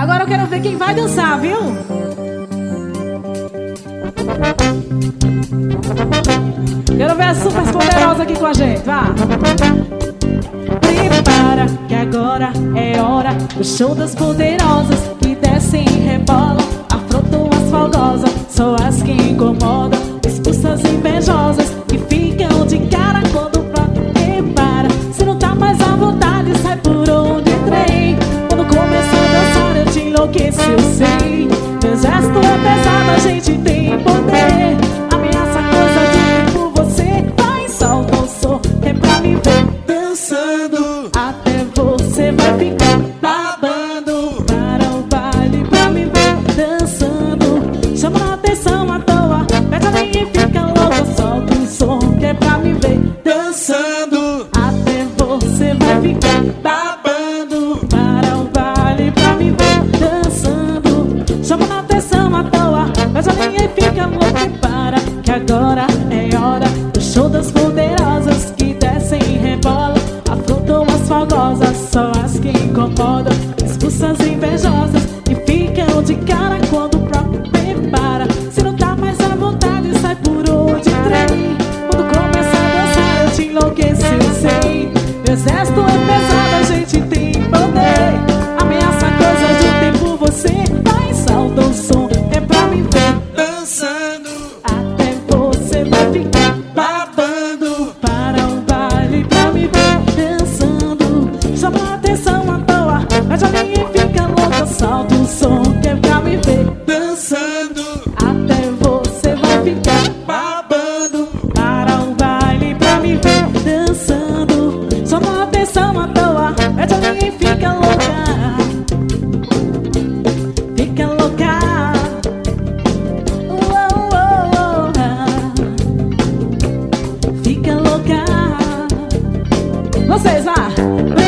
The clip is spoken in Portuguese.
Agora eu quero ver quem vai dançar, viu? Quero ver as super poderosas aqui com a gente, vá. Prepara que agora é hora do show das poderosas que descem e rebolam, afrontam as folgosas, só as que incomodam, expulsas invejosas que ficam de cara quando o prato prepara. Se não tá mais à vontade, sai por onde entrei. Quando começou a dançar eu te enlouqueci, eu sei. Meu gesto é pesado, a gente tem poder. Ameaça coisa de por você. Vai, solta o som, que é pra me ver dançando. Até você vai ficar babando. Para o baile pra me ver dançando. Chama a atenção à toa, pede a mim e fica louca. Solta o som, que é pra me ver dançando. Até você vai ficar babando. Para o baile pra me ver dançando. Chama a atenção à toa, pede a mim e fica louca. Para que agora é hora do show das poderosas que descem e rebolam, afrontam as fogosas, só as que incomodam, expulsas invejosas e ficam de cara quando o próprio prepara. Se não tá mais à vontade, sai por onde entrei. Quando começa a dançar eu te enlouqueci, eu sei. Meu exército é pesado, a gente tem poder. Ameaça coisas de tempo, você vai, salta o som, é pra me ver dançando. Até você vai ficar babando. Para o baile pra me ver dançando. Chama a atenção à toa, mas a minha fica louca. Solta o som, que é pra me ver dançando. Até você vai ficar babando. Para o baile pra me ver dançando. Chama a atenção à toa, mas a minha fica louca. Fica louca. Fica louca. Vocês, vá.